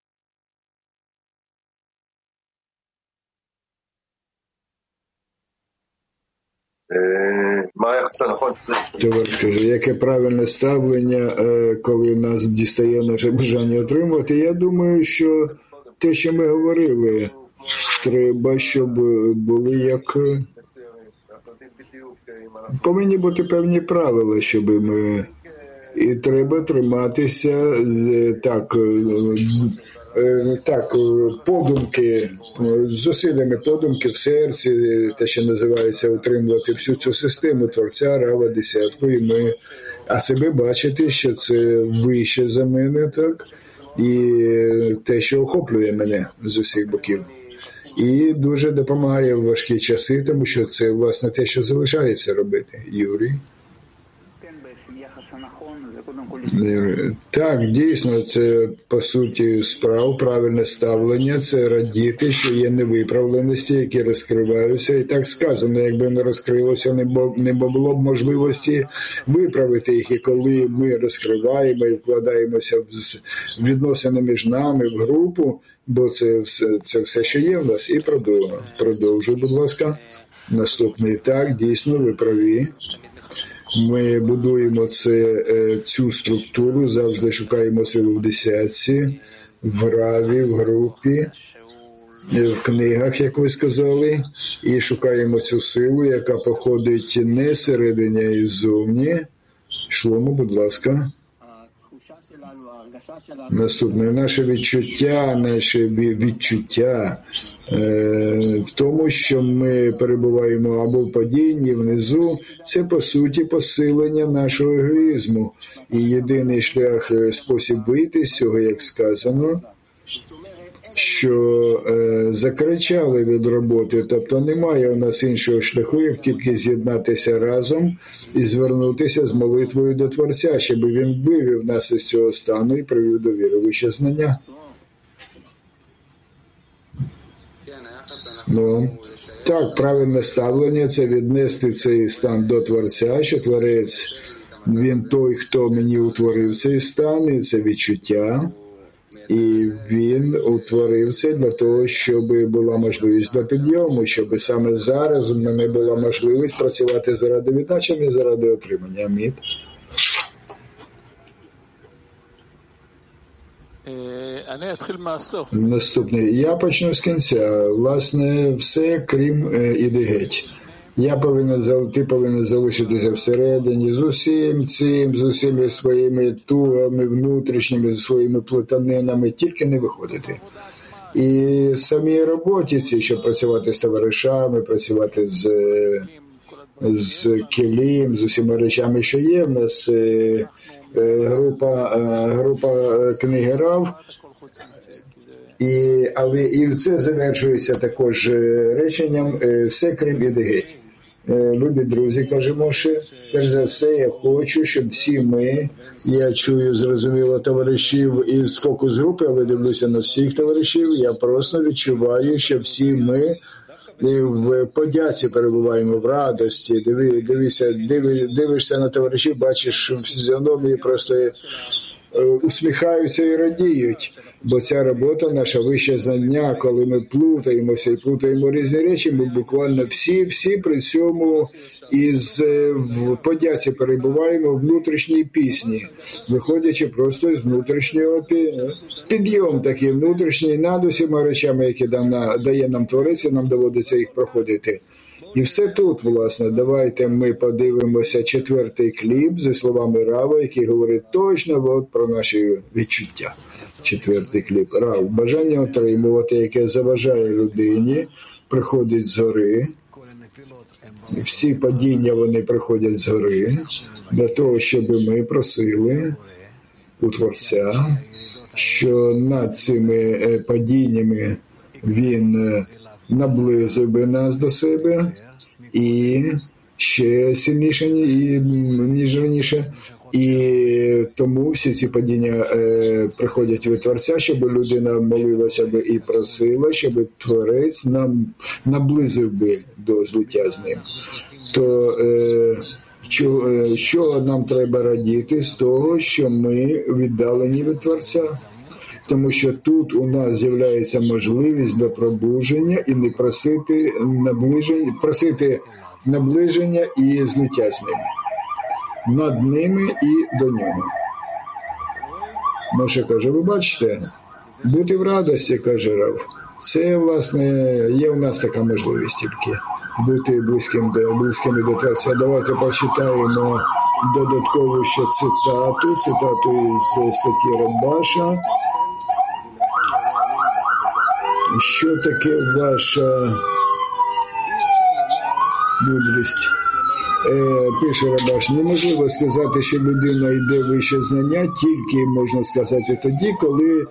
Speaker 1: Товариш каже, яке правильне ставлення, коли нас дістає наше бажання отримувати? Я думаю, що те, що ми говорили, треба, щоб були як... Повинні бути певні правила, щоб ми... І треба триматися подумки, зусиллями подумки в серці, те, що називається, утримувати всю цю систему Творця, Рава, десятку, і ми, а себе бачити, що це вище за мене, так, і те, що охоплює мене з усіх боків. І дуже допомагає в важкі часи, тому що це, власне, те, що залишається робити. Юрій? Так, дійсно, це, по суті, справ, правильне ставлення, це радіти, що є невиправленості, які розкриваються. І так сказано, якби не розкрилося, не було б можливості виправити їх. І коли ми розкриваємо і вкладаємося в відносини між нами, в групу, бо це все, що є в нас, і продовжуй, будь ласка. Наступний, так, дійсно, ви праві. Ми будуємо цю структуру, завжди шукаємо силу в десятці, в раві, в групі, в книгах, як ви сказали, і шукаємо цю силу, яка походить не зсередини, а й ззовні. Шломо, будь ласка. Наступне, наше відчуття в тому, що ми перебуваємо або в падінні, внизу, це, по суті, посилення нашого егоїзму. І єдиний спосіб вийти з цього, як сказано, що закричали від роботи, тобто немає у нас іншого шляху, як тільки з'єднатися разом і звернутися з молитвою до Творця, щоб він вивів нас із цього стану і привів до віри вище знання. Так, правильне ставлення – це віднести цей стан до Творця, що Творець, він той, хто мені утворив цей стан, і це відчуття. І він утворив це для того, щоб була можливість до підйому, щоб саме зараз у мене була можливість працювати заради віддачі, не заради отримання. Амід. Наступний. Я почну з кінця. Власне, все, крім іди геть. Ти повинен залишитися всередині з усім цим, з усіми своїми тугами внутрішніми, з своїми плутанинами, тільки не виходити. І самій роботі ці, щоб працювати з товаришами, працювати з кілім, з усіма речами, що є. В нас група книги Рав, і це завершується також реченням «все, крім іди геть». Любі друзі, каже Моше, перш за все я хочу, щоб всі ми, я чую, зрозуміло, товаришів із фокус-групи, але дивлюся на всіх товаришів, я просто відчуваю, що всі ми в подяці перебуваємо, в радості, дивишся на товаришів, бачиш в фізіономії, просто усміхаються і радіють. Бо ця робота, наша вище знання, коли ми плутаємося і плутаємо різні речі, ми буквально всі при цьому в подяці перебуваємо в внутрішній пісні, виходячи просто з внутрішнього підйом такий внутрішній над усіма речами, які дає нам Творець, і нам доводиться їх проходити. І все тут, власне, давайте ми подивимося 4-й кліп зі словами Рава, який говорить точно про наші відчуття. 4-й кліп. Рав. Бажання отримувати, яке заважає людині, приходить згори. Всі падіння, вони приходять згори, для того, щоб ми просили у Творця, що над цими падіннями він наблизив би нас до себе і ще сильніше, ніж раніше. І тому всі ці падіння приходять від Творця, щоб людина молилася би і просила, щоб Творець нам наблизив би до злиття з ним. То що нам треба радіти з того, що ми віддалені від Творця? Тому що тут у нас з'являється можливість до пробудження і не просити наближення і злиття з ним. Над ними і до нього. Моше каже, ви бачите, бути в радості, каже Рав. Це, власне, є у нас така можливість тільки бути близькими до Творця. Давайте почитаємо додаткову ще цитату із статті Рабаша. Що таке ваша мудрість? Пише Рабаш, неможливо сказати, що людина йде вище знання, тільки можна сказати тоді, коли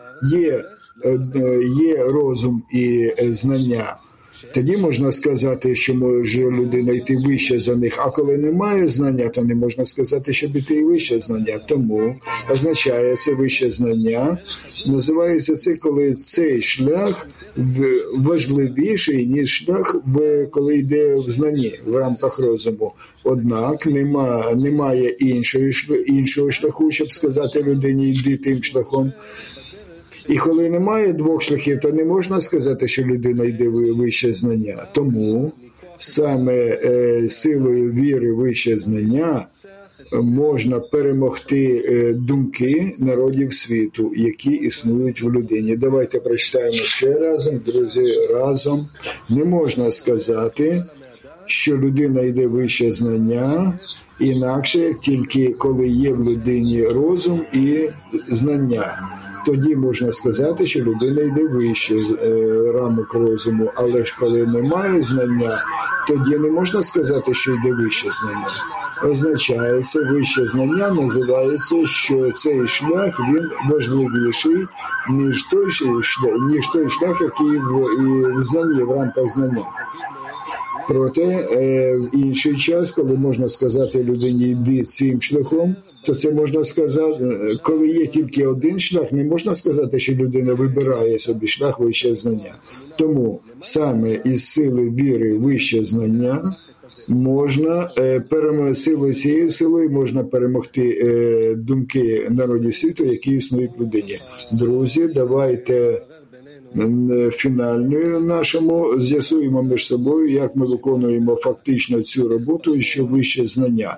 Speaker 1: є розум і знання. Тоді можна сказати, що може людина йти вище за них, а коли немає знання, то не можна сказати, щоб йти вище знання. Тому означає це вище знання, називається це, коли цей шлях важливіший, ніж шлях, коли йде в знанні, в рамках розуму. Однак немає іншого шляху, щоб сказати людині, йди тим шляхом. І коли немає двох шляхів, то не можна сказати, що людина йде вище знання. Тому саме силою віри вище знання можна перемогти думки народів світу, які існують в людині. Давайте прочитаємо ще разом, друзі, разом. Не можна сказати, що людина йде вище знання, інакше, як тільки коли є в людині розум і знання. Тоді можна сказати, що людина йде вище рамок розуму, але ж коли немає знання, тоді не можна сказати, що йде вище знання. Означає, це вище знання називається, що цей шлях, він важливіший, ніж той шлях, який в знанні, в рамках знання. Проте в інший час, коли можна сказати людині «йди цим шляхом», то це можна сказати, коли є тільки один шлях, не можна сказати, що людина вибирає собі шлях вище знання. Тому саме із сили віри вище знання можна цією силою можна перемогти думки народів світу, які існують в людині. Друзі, давайте фінальною нашому з'ясуємо між собою, як ми виконуємо фактично цю роботу, і що вище знання.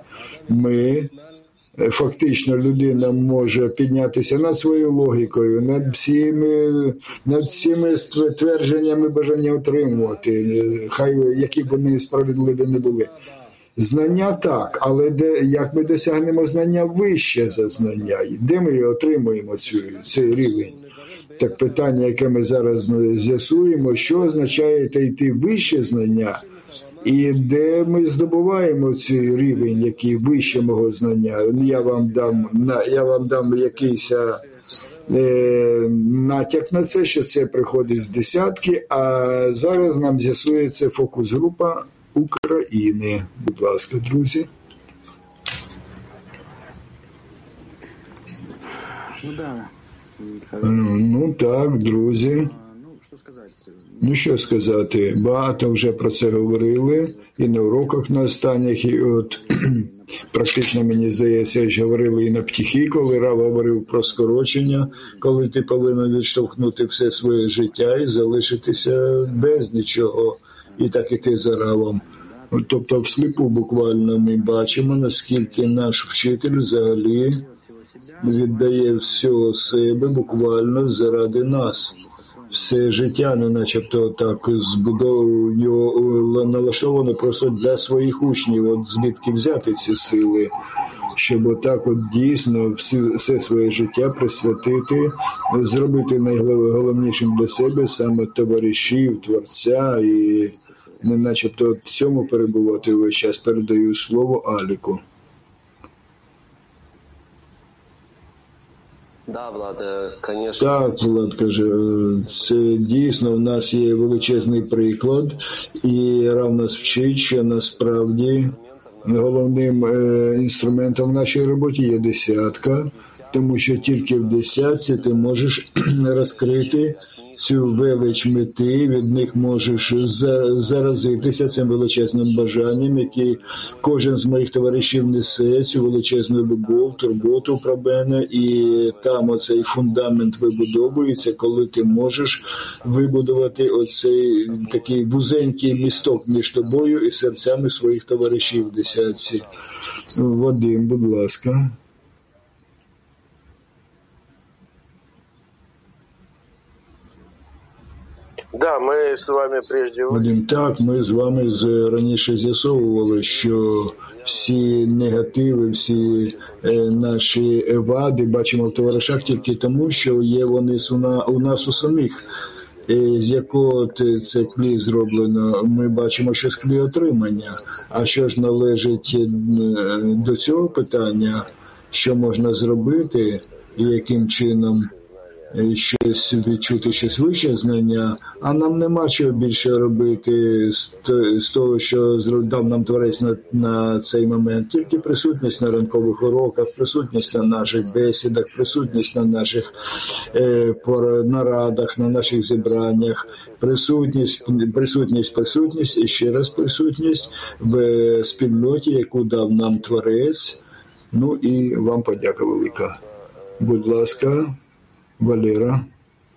Speaker 1: Фактично людина може піднятися над своєю логікою, над всіми твердженнями бажання отримувати, хай які б вони справедливі не були. Знання так, але як ми досягнемо знання вище за знання? Де ми отримуємо цей рівень? Так питання, яке ми зараз з'ясуємо, що означає йти вище знання, і де ми здобуваємо цей рівень, який вище мого знання. Я вам дам якийсь натяк на це, що це приходить з десятки, а зараз нам з'ясується фокус-група України. Будь ласка, друзі. Ну так, друзі. Ну, що сказати, багато вже про це говорили, і на уроках на останніх, і от практично, мені здається, що говорили і на птіхі, коли Рав говорив про скорочення, коли ти повинен відштовхнути все своє життя і залишитися без нічого, і так іти за Равом. Тобто всліпу буквально ми бачимо, наскільки наш вчитель взагалі віддає всього себе буквально заради нас. Все життя не начебто так налаштовано просто для своїх учнів. От звідки взяти ці сили, щоб отак от дійсно все своє життя присвятити, зробити найголовнішим для себе саме товаришів, Творця, і не начебто в цьому перебувати весь час. Передаю слово Аліку. Так, Влад каже, це дійсно в нас є величезний приклад, і Рав нас вчить, що насправді головним інструментом в нашій роботі є десятка, тому що тільки в десятці ти можеш розкрити цю велич мети, від них можеш заразитися цим величезним бажанням, який кожен з моїх товаришів несе, цю величезну любов, турботу про мене, і там оцей фундамент вибудовується, коли ти можеш вибудувати оцей такий вузенький місток між тобою і серцями своїх товаришів в десятці. Вадим, будь ласка.
Speaker 6: Да, ми з вами прежде...
Speaker 1: Так, ми з вами раніше з'ясовували, що всі негативи, всі наші вади бачимо в товаришах тільки тому, що є вони у нас у самих. З якого це клі зроблено, ми бачимо, що з клі отримання. А що ж належить до цього питання, що можна зробити і яким чином щось відчути, щось вище знання, а нам нема чого більше робити з того, що дав нам Творець на цей момент. Тільки присутність на ранкових уроках, присутність на наших бесідах, присутність на наших нарадах, на наших зібраннях, присутність і ще раз присутність в спільноті, яку дав нам Творець. Ну і вам подяка велика. Будь ласка, Валера.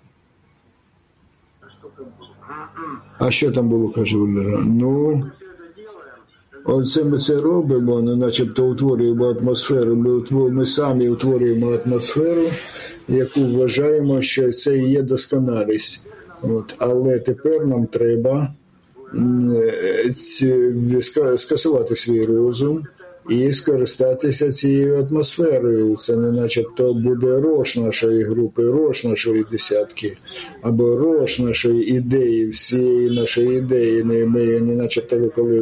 Speaker 1: А що там було, каже Валера? Ну, оце ми це робимо, начебто утворюємо атмосферу, ми самі утворюємо атмосферу, яку вважаємо, що це і є досконалість. Але тепер нам треба скасувати свій розум і скористатися цією атмосферою. Це не начебто буде рош нашої групи, рош нашої десятки, або рош нашої ідеї, всієї нашої ідеї. Ми не начебто, коли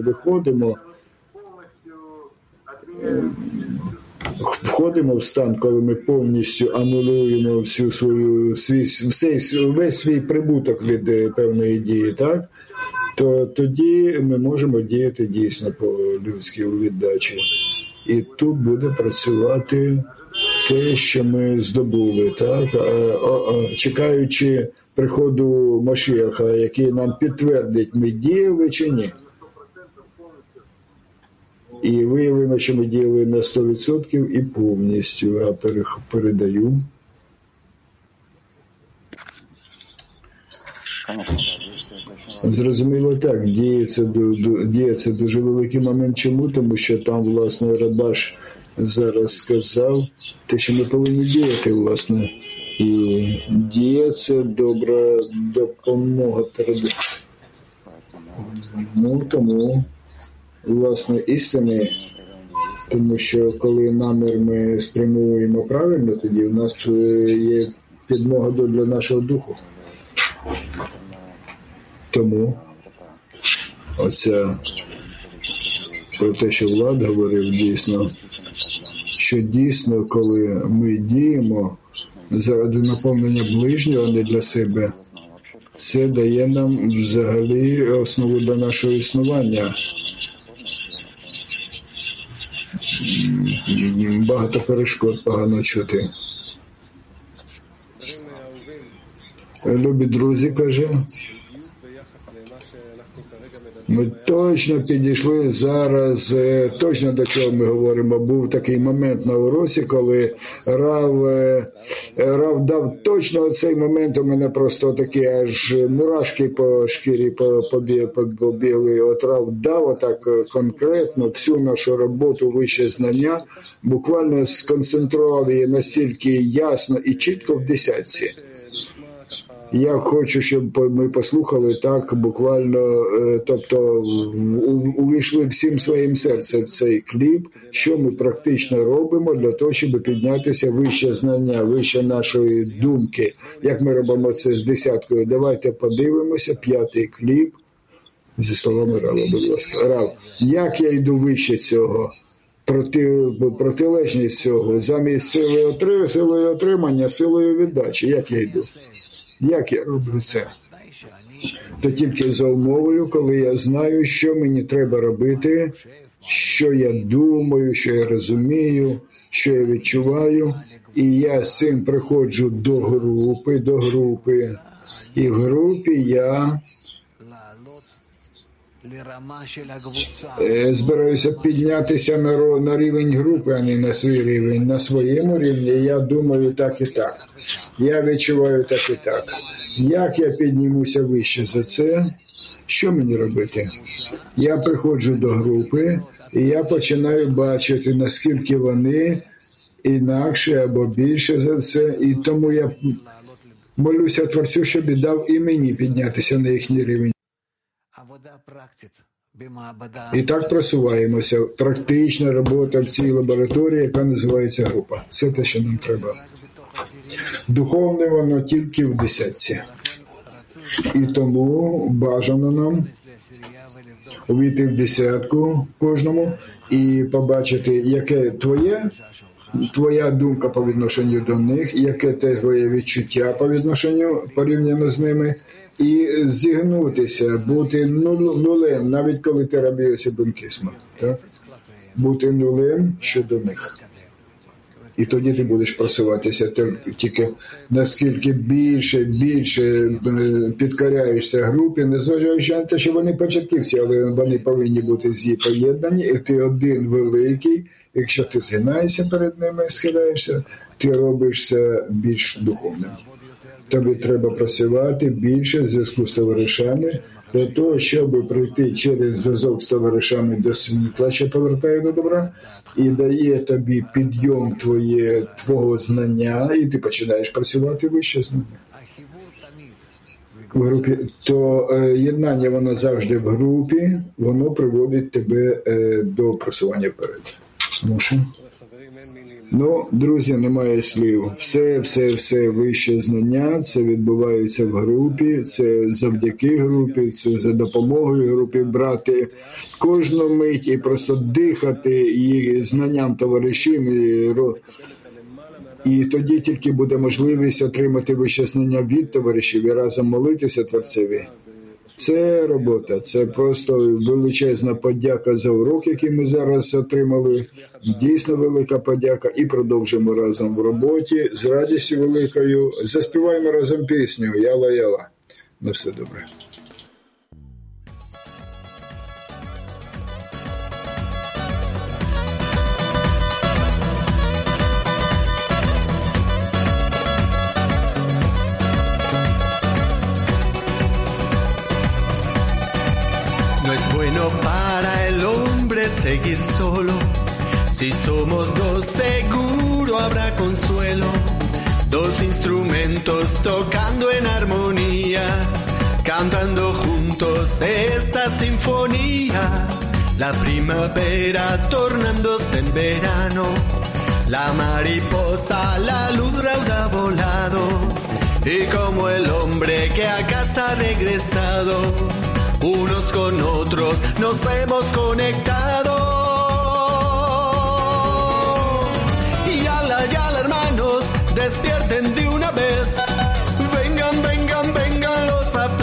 Speaker 1: входимо в стан, коли ми повністю анулюємо весь свій прибуток від певної дії, так? То тоді ми можемо діяти дійсно по-людськи у віддачі. І тут буде працювати те, що ми здобули, так? Чекаючи приходу Машіаха, який нам підтвердить, ми діяли чи ні. І виявимо, що ми діяли на 100% і повністю. Я передаю. Зрозуміло так, діється дуже великий момент. Чому? Тому що там, власне, Рабаш зараз сказав те, що ми повинні діяти, власне. І дія – це добра допомога. Тому, власне, істини, тому що коли намір ми спрямуємо правильно, тоді в нас є підмога для нашого духу. Тому оце про те, що Влад говорив дійсно, що дійсно, коли ми діємо заради наповнення ближнього, а не для себе, Це дає нам взагалі основу для нашого існування. Багато перешкод погано чути. Любі друзі, каже, ми точно підійшли зараз, точно до чого ми говоримо. Був такий момент на уроці, коли Рав дав точно цей момент, у мене просто такі аж мурашки по шкірі побігли. От Рав дав отак конкретно всю нашу роботу, вище знання, буквально сконцентрував її настільки ясно і чітко в десятці. Я хочу, щоб ми послухали так буквально, тобто увійшли всім своїм серцем в цей кліп, що ми практично робимо для того, щоб піднятися вище знання, вище нашої думки. Як ми робимо це з десяткою? Давайте подивимося, 5-й кліп зі словами Рава, будь ласка. Рав, як я йду вище цього? Протилежність цього, замість силою отримання, силою віддачі. Як я йду? Як я роблю це? То тільки за умовою, коли я знаю, що мені треба робити, що я думаю, що я розумію, що я відчуваю, і я з цим приходжу до групи, і в групі я збираюся піднятися на рівень групи, а не на свій рівень. На своєму рівні я думаю так і так. Я відчуваю так і так. Як я піднімуся вище за це? Що мені робити? Я приходжу до групи, і я починаю бачити, наскільки вони інакше або більше за це. І тому я молюся Творцю, щоб дав і мені піднятися на їхній рівень. І так просуваємося. Практична робота в цій лабораторії, яка називається група. Це те, що нам треба. Духовне воно тільки в десятці. І тому бажано нам увійти в десятку кожному і побачити, яке твоя думка по відношенню до них, яке твоє відчуття по відношенню порівняно з ними, і зігнутися, бути нулем, навіть коли ти робився бенкісмом. Так? Бути нулем щодо них. І тоді ти будеш просуватися тільки наскільки більше підкоряєшся групі, незважаючи на те, що вони початківці, але вони повинні бути поєднані, і ти один великий, якщо ти згинаєшся перед ними, схиляєшся, ти робишся більш духовним. Тобі треба працювати більше в зв'язку з товаришами, для того, щоб прийти через зв'язок з товаришами до світла, що повертає до добра, і дає тобі підйом твого знання, і ти починаєш працювати вище знання. В групі, то єднання, воно завжди в групі, воно приводить тебе до просування вперед. Друзі, немає слів. Все вище знання, це відбувається в групі, це завдяки групі, це за допомогою групи, брати кожну мить і просто дихати і знанням товаришів. І тоді тільки буде можливість отримати вище знання від товаришів і разом молитися Творцеві. Це робота, це просто величезна подяка за урок, який ми зараз отримали. Дійсно велика подяка. І продовжимо разом в роботі з радістю великою. Заспіваємо разом пісню «Яла-яла». На все добре.
Speaker 7: Para el hombre seguir solo, si somos dos seguro habrá consuelo, dos instrumentos tocando en armonía, cantando juntos esta sinfonía, la primavera tornándose en verano, la mariposa la luz habrá volado, y como el hombre que a casa ha regresado, unos con otros nos hemos conectado. Y ala, hermanos, despierten de una vez. Vengan los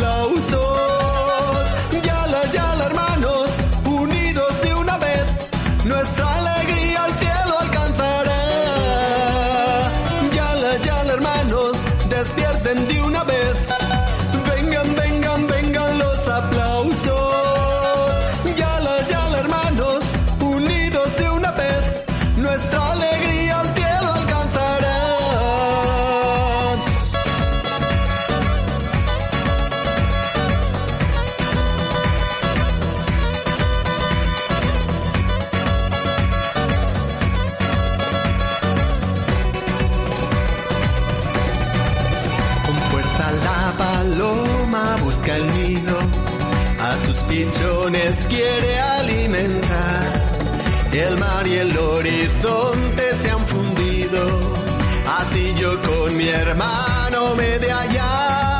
Speaker 7: paloma busca el nido, a sus pichones quiere alimentar. El mar y el horizonte se han fundido, así yo con mi hermano me he de hallar.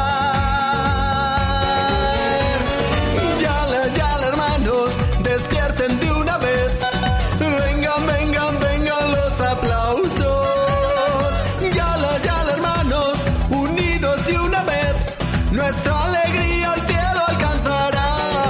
Speaker 7: Yala, hermanos, despierten de una vez. Vengan, vengan, vengan los aplausos. Yala, hermanos, unidos de una vez, nuestra alegría al cielo alcanzará.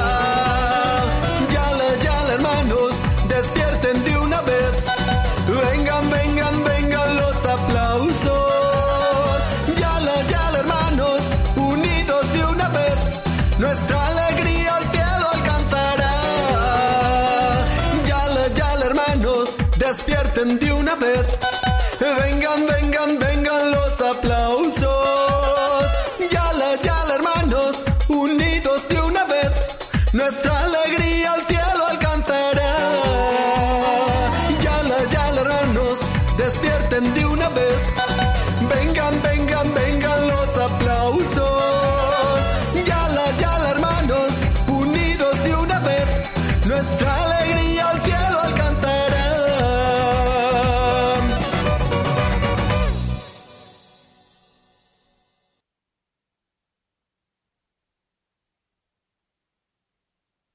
Speaker 7: Yala, hermanos, despierten de una vez. Vengan, vengan, vengan los aplausos. Yala, hermanos, unidos de una vez, nuestra alegría al cielo alcanzará. Yala, hermanos, despierten de una vez. Vengan, vengan, vengan.